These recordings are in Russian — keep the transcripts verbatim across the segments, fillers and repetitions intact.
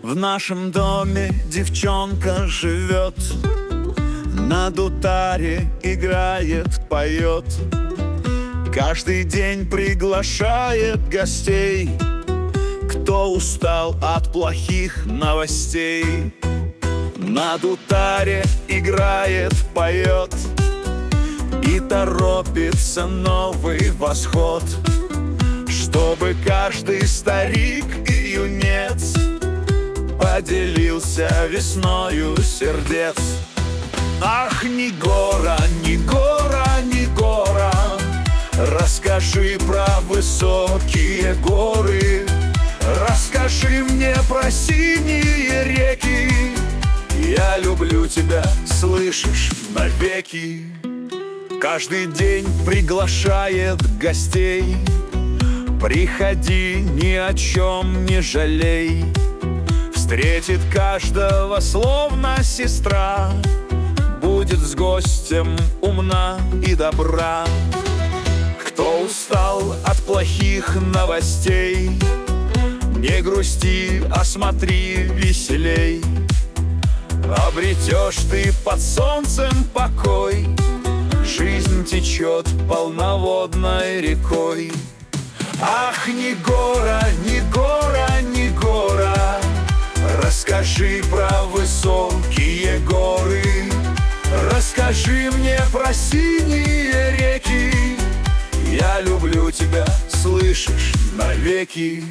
В нашем доме девчонка живет, на дутаре играет, поет, каждый день приглашает гостей, кто устал от плохих новостей. На дутаре играет, поет и торопится новый восход, чтобы каждый старик и юнец поделился весною сердец. Ах, Негора, Негора, Негора, расскажи про высокие горы, расскажи мне про синие реки. Я люблю тебя, слышишь, навеки. Каждый день приглашает гостей, приходи, ни о чем не жалей. Встретит каждого словно сестра, будет с гостем умна и добра. Кто устал от плохих новостей, не грусти, а смотри веселей. Обретешь ты под солнцем покой, жизнь течет полноводной рекой. Ах, Негора, Негора, Негора, расскажи про высокие горы, расскажи мне про синие реки. Я люблю тебя, слышишь, навеки.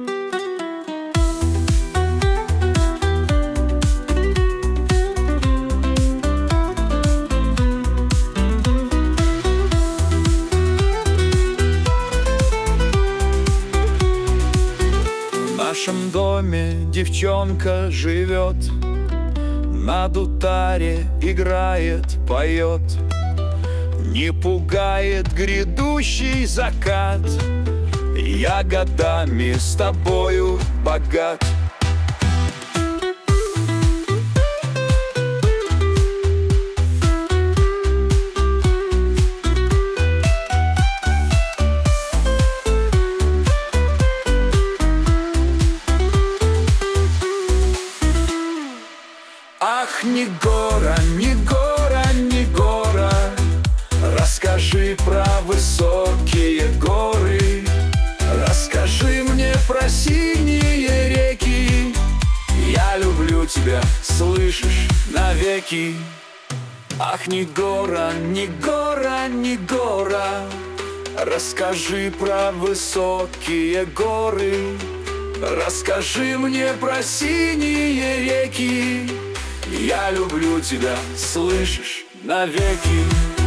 В нашем доме девчонка живет, на дутаре играет, поет, не пугает грядущий закат. Я годами с тобою богат. Ах, Негора, Негора, Негора, расскажи про высокие горы, расскажи мне про синие реки. Я люблю тебя, слышишь, навеки. Ах, Негора, Негора, Негора, расскажи про высокие горы, расскажи мне про синие реки. Я люблю тебя, слышишь, навеки.